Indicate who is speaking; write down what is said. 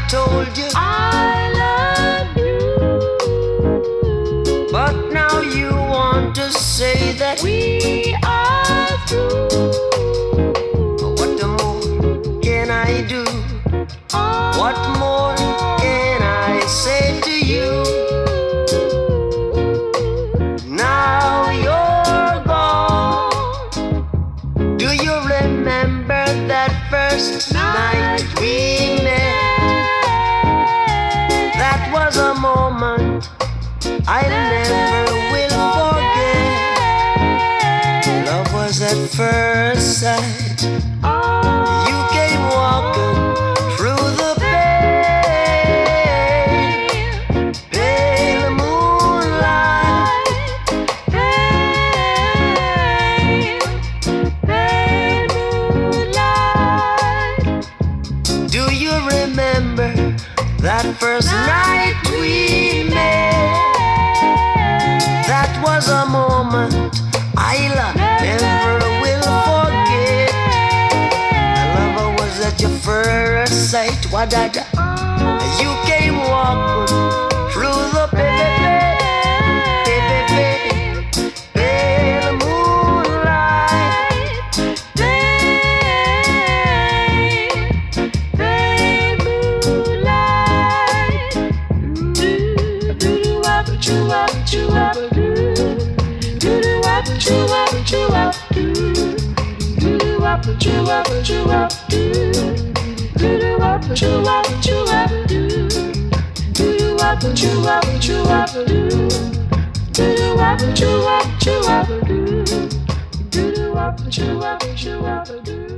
Speaker 1: told you
Speaker 2: I love you,
Speaker 1: but now you want to say that
Speaker 2: we are through.
Speaker 1: what more can I do? What more can I say to you? Now you're gone. Do you remember that first night we met? That was a moment I never will forget. Love was at first sight. You came walking through the pale moonlight.
Speaker 2: Pale moonlight.
Speaker 1: Do you remember that first night we met? That was a moment I'll never will forget. Love was at your first sight. Wadada. You came walking through the pale moonlight.
Speaker 2: Pale moonlight. Do-do-wop, choo-wop, choo-wop, do. Do-do-wop, choo-wop, choo-wop, do. Do-do-wop, choo-wop, choo-wop, do. Do-do-wop, choo-wop, choo-wop, do. Do-do-wop, choo-wop, choo-wop, do. Do-do-wop, choo-wop, choo-wop, do. Do-do-wop, choo-wop, choo-wop, do.